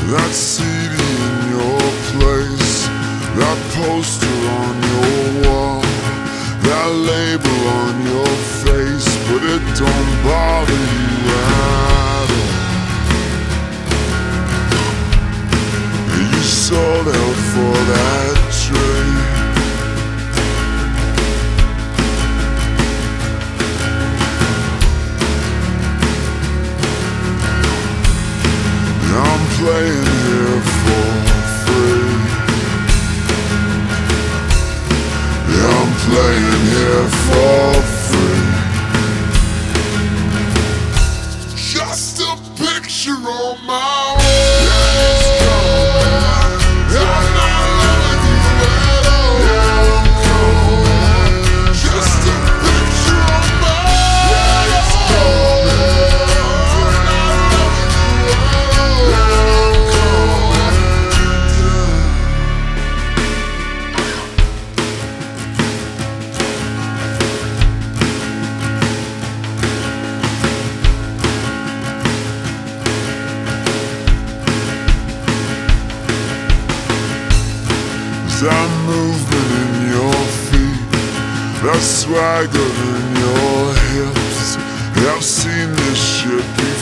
That CD in your place, that poster on your wall, that label on your face, but it don't bother you at all. You sold out for that trade. I'm playing here for free. Yeah, I'm playing here for free. Just a picture on my wall. That movement in your feet, that swagger in your hips. Yeah, I've seen this shit before.